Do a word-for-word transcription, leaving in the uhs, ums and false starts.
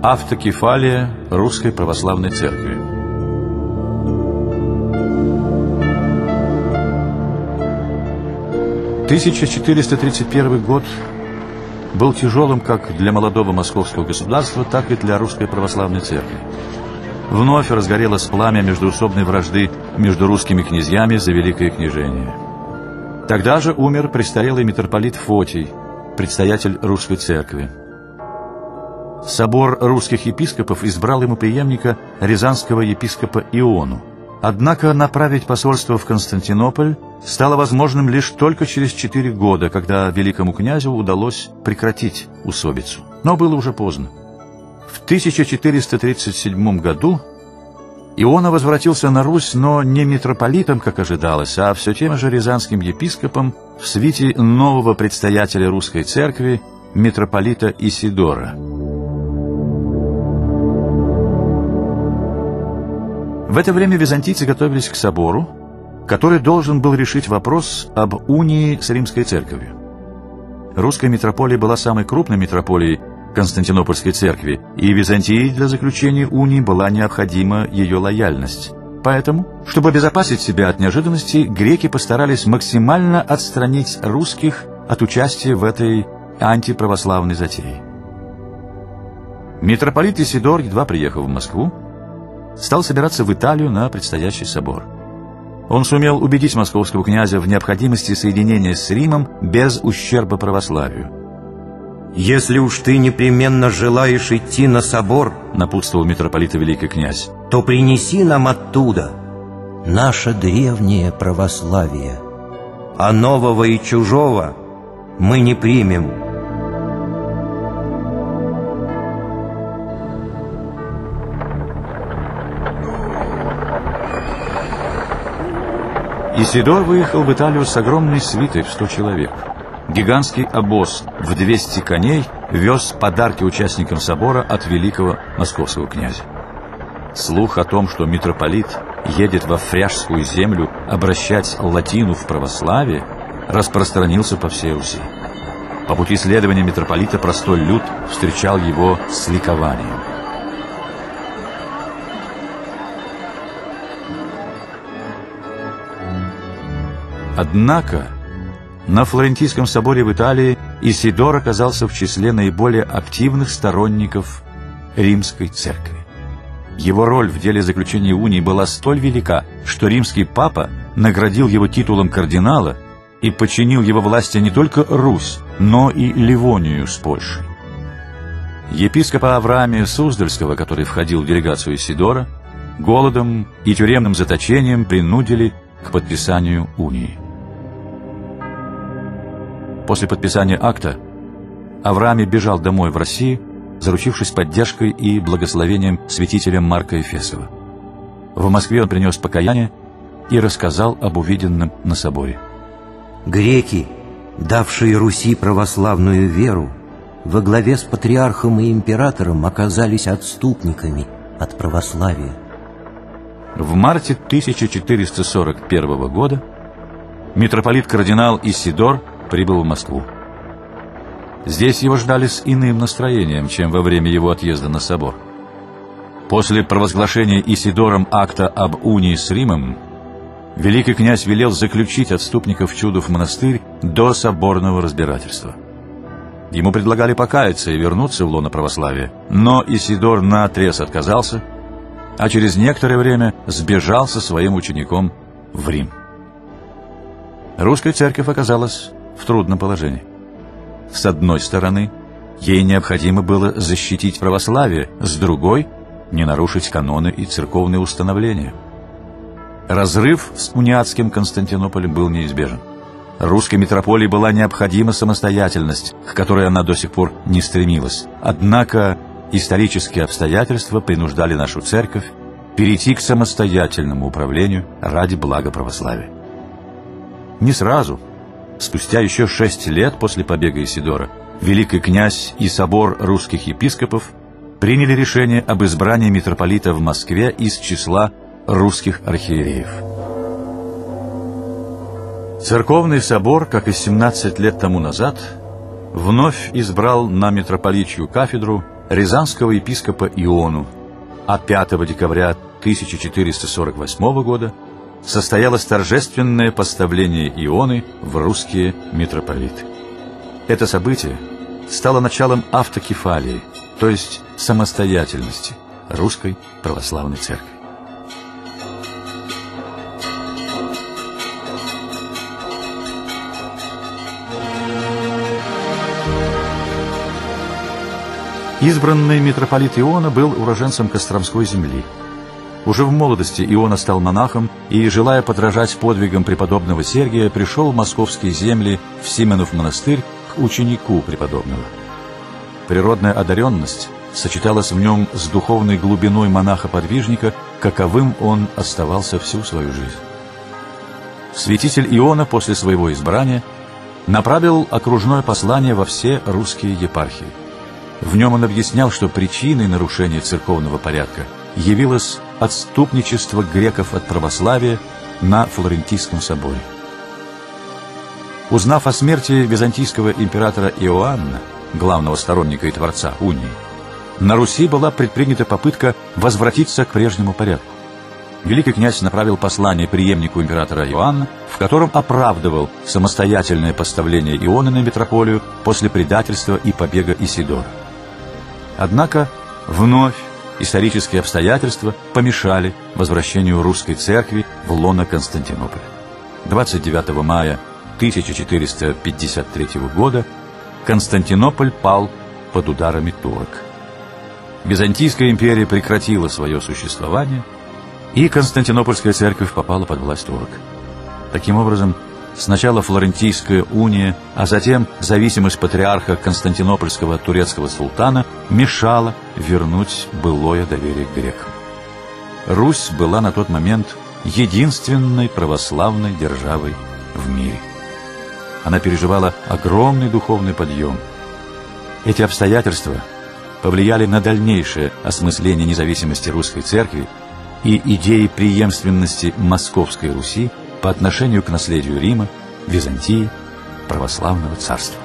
Автокефалия Русской Православной Церкви. тысяча четыреста тридцать первый год был тяжелым как для молодого московского государства, так и для Русской Православной Церкви. Вновь разгорелось пламя междоусобной вражды между русскими князьями за Великое княжение. Тогда же умер престарелый митрополит Фотий, предстоятель Русской Церкви. Собор русских епископов избрал ему преемника рязанского епископа Иону. Однако направить посольство в Константинополь стало возможным лишь только через четыре года, когда великому князю удалось прекратить усобицу. Но было уже поздно. В тысяча четыреста тридцать седьмом году Иона возвратился на Русь, но не митрополитом, как ожидалось, а все тем же рязанским епископом в свите нового предстоятеля русской церкви, митрополита Исидора. В это время византийцы готовились к собору, который должен был решить вопрос об унии с римской церковью. Русская митрополия была самой крупной митрополией Константинопольской церкви, и Византии для заключения унии была необходима ее лояльность. Поэтому, чтобы обезопасить себя от неожиданностей, греки постарались максимально отстранить русских от участия в этой антиправославной затее. Митрополит Исидор, едва приехав в Москву, стал собираться в Италию на предстоящий собор. Он сумел убедить московского князя в необходимости соединения с Римом без ущерба православию. «Если уж ты непременно желаешь идти на собор, — напутствовал митрополита великий князь, — то принеси нам оттуда наше древнее православие, а нового и чужого мы не примем». Исидор выехал в Италию с огромной свитой в сто человек. Гигантский обоз в двести коней вез подарки участникам собора от великого московского князя. Слух о том, что митрополит едет во Фряжскую землю обращать латину в православие, распространился по всей Руси. По пути следования митрополита простой люд встречал его с ликованием. Однако на Флорентийском соборе в Италии Исидор оказался в числе наиболее активных сторонников римской церкви. Его роль в деле заключения унии была столь велика, что римский папа наградил его титулом кардинала и подчинил его власти не только Русь, но и Ливонию с Польшей. Епископа Авраамия Суздальского, который входил в делегацию Исидора, голодом и тюремным заточением принудили к подписанию унии. После подписания акта Авраамий бежал домой в Россию, заручившись поддержкой и благословением святителя Марка Эфесова. В Москве он принес покаяние и рассказал об увиденном на соборе. «Греки, давшие Руси православную веру, во главе с патриархом и императором оказались отступниками от православия». В марте тысяча четыреста сорок первого года митрополит-кардинал Исидор прибыл в Москву. Здесь его ждали с иным настроением, чем во время его отъезда на собор. После провозглашения Исидором акта об унии с Римом, великий князь велел заключить отступников чуда в монастырь до соборного разбирательства. Ему предлагали покаяться и вернуться в лоно православия, но Исидор наотрез отказался, а через некоторое время сбежал со своим учеником в Рим. Русская церковь оказалась в трудном положении. С одной стороны, ей необходимо было защитить православие, с другой — не нарушить каноны и церковные установления. Разрыв с униатским Константинополем был неизбежен. Русской митрополии была необходима самостоятельность, к которой она до сих пор не стремилась. Однако исторические обстоятельства принуждали нашу церковь перейти к самостоятельному управлению ради блага православия. Не сразу, спустя еще шесть лет после побега Исидора, великий князь и собор русских епископов приняли решение об избрании митрополита в Москве из числа русских архиереев. Церковный собор, как и семнадцать лет тому назад, вновь избрал на митрополичью кафедру рязанского епископа Иону, а пятого декабря тысяча четыреста сорок восьмого года состоялось торжественное поставление Ионы в русские митрополиты. Это событие стало началом автокефалии, то есть самостоятельности Русской Православной Церкви. Избранный митрополит Иона был уроженцем Костромской земли. Уже в молодости Иона стал монахом и, желая подражать подвигам преподобного Сергия, пришел в московские земли в Сименов монастырь к ученику преподобного. Природная одаренность сочеталась в нем с духовной глубиной монаха-подвижника, каковым он оставался всю свою жизнь. Святитель Иона после своего избрания направил окружное послание во все русские епархии. В нем он объяснял, что причиной нарушения церковного порядка явилось отступничество греков от православия на Флорентийском соборе. Узнав о смерти византийского императора Иоанна, главного сторонника и творца унии, на Руси была предпринята попытка возвратиться к прежнему порядку. Великий князь направил послание преемнику императора Иоанна, в котором оправдывал самостоятельное поставление Ионы на митрополию после предательства и побега Исидора. Однако вновь исторические обстоятельства помешали возвращению русской церкви в лоно Константинополя. двадцать девятого мая тысяча четыреста пятьдесят третьего года Константинополь пал под ударами турок. Византийская империя прекратила свое существование, и Константинопольская церковь попала под власть турок. Таким образом, сначала Флорентийская уния, а затем зависимость патриарха Константинопольского от турецкого султана мешала вернуть былое доверие к грекам. Русь была на тот момент единственной православной державой в мире. Она переживала огромный духовный подъем. Эти обстоятельства повлияли на дальнейшее осмысление независимости русской церкви и идеи преемственности Московской Руси по отношению к наследию Рима, Византии, православного царства.